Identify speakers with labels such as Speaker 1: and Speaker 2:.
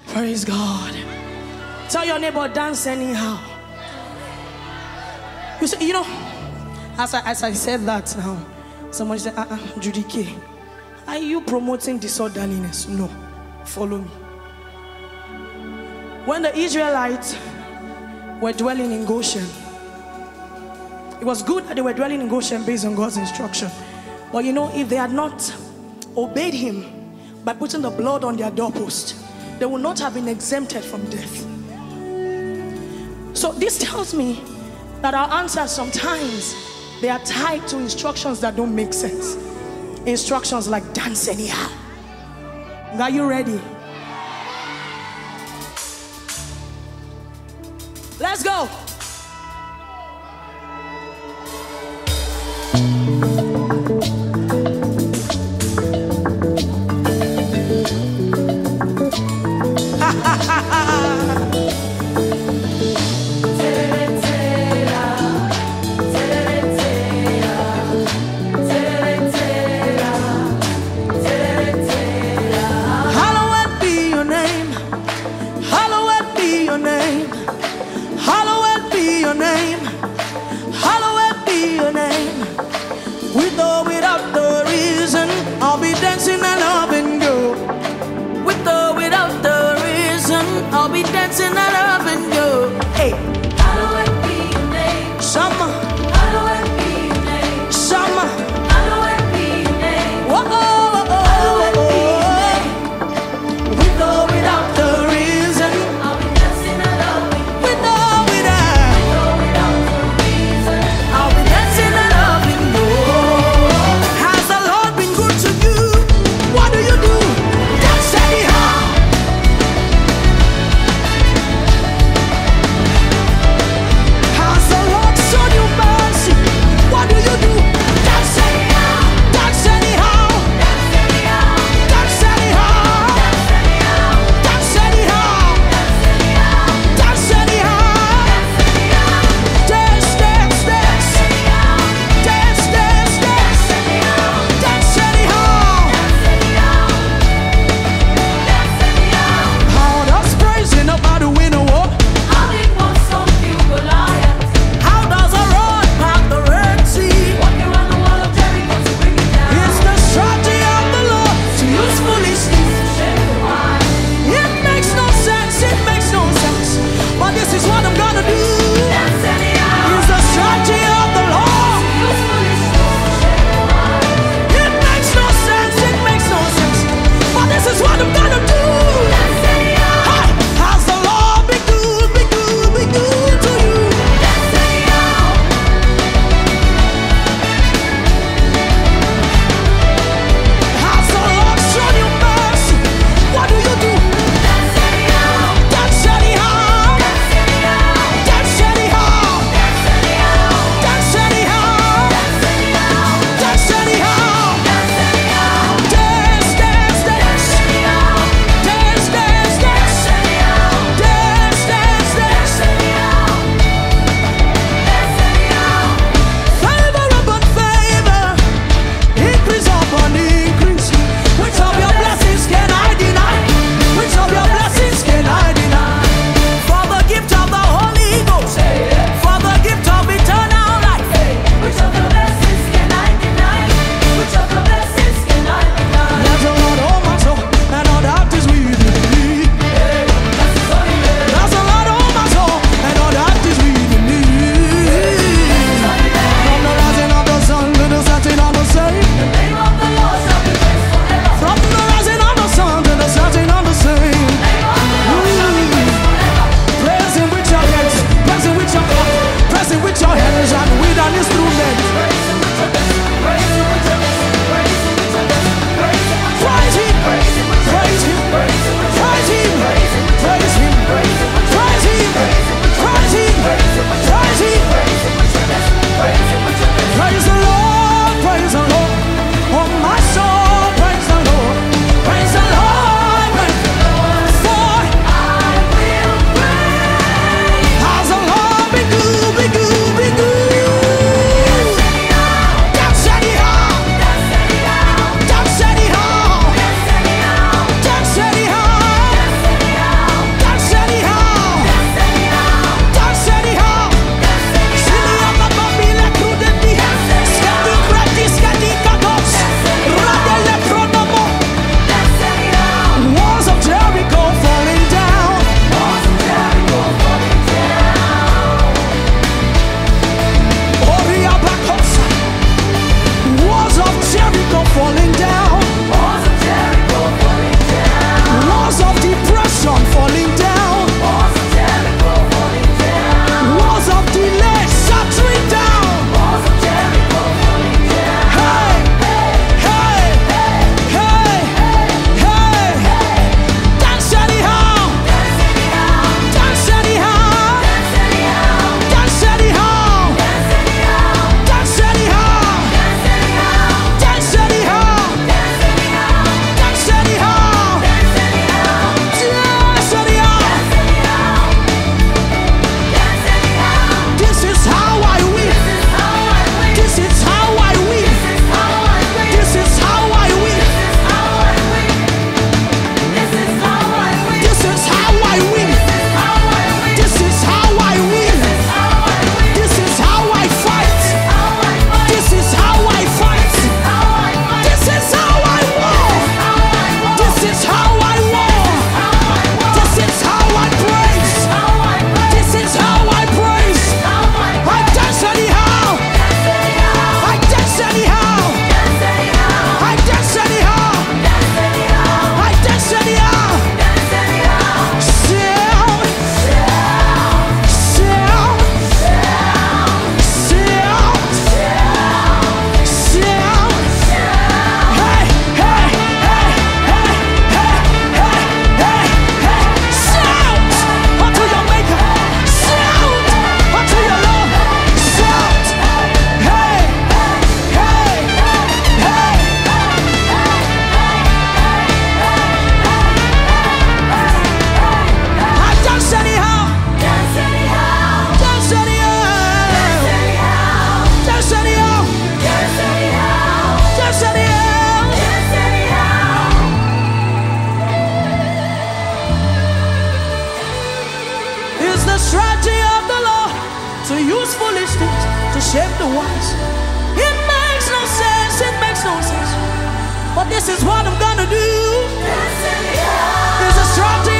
Speaker 1: Praise God. Tell your neighbor, dance anyhow. You see, you know, as I said that now, somebody said, Judy K, are you promoting disorderliness? No. Follow me. When the Israelites were dwelling in Goshen, it was good that they were dwelling in Goshen based on God's instruction. But you know, if they had not obeyed him by putting the blood on their doorpost, they would not have been exempted from death. So this tells me that our answers sometimes, they are tied to instructions that don't make sense. Instructions like dance anyhow. Are you ready? Let's go. use foolish things to shame the wise. It makes no sense, it makes no sense. But this is what I'm gonna do. There's a strategy